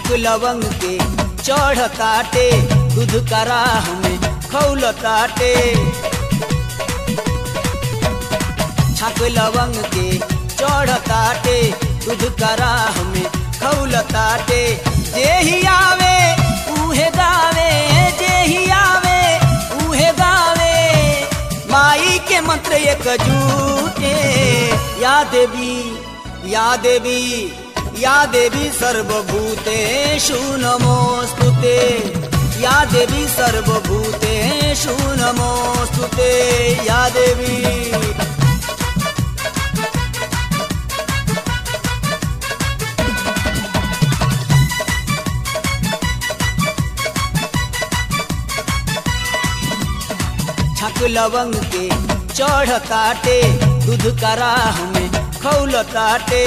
छक लवंग के चढ़ताटे दूध कराह में खौलताटे। छक लवंग के चढ़ताटे दूध कराह में खौलताटे। जेही आवे उहे गावे, जेही आवे उहे गावे, माई के मंत्र एक जूटे। या देवी या देवी या देवी सर्वभूतेषु नमोस्तुते। या देवी सर्वभूतेषु नमोस्तुते। या देवी छक लवंग के चढ़ताटे दूध कराह में खौलताटे।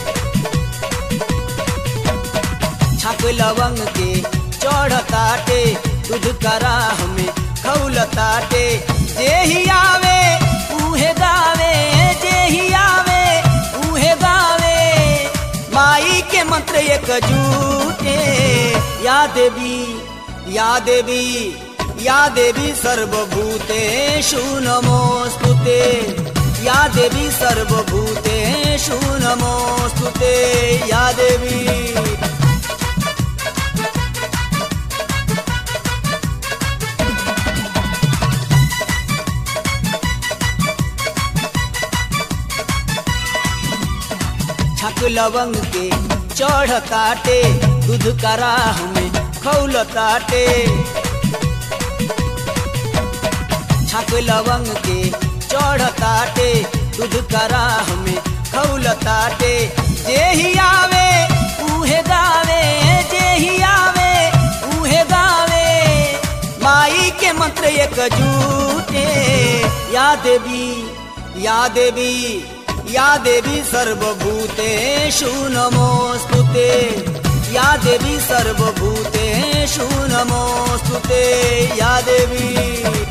छक लवंग के चढ़ताटे दूध कराह में खौलताटे। जेही आवे उहे गावे, जेही आवे उहे गावे, माई के मंत्र एक जूटे। या देवी या देवी या देवी सर्वभूतेषु नमोस्तुते। या देवी सर्वभूतेषु नमोस्तुते। या देवी छक लवंग के चढ़ताटे दूध कराह में खौलताटे। छक लवंग के चढ़ताटे दूध कराह में खौलताटे। जेही आवे उहे गावे, जेही आवे उहे गावे, माई के मंत्र एक जूटे। या देवी या देवी या देवी सर्वभूतेषु नमोस्तुते। या देवी सर्वभूतेषु नमोस्तुते। या देवी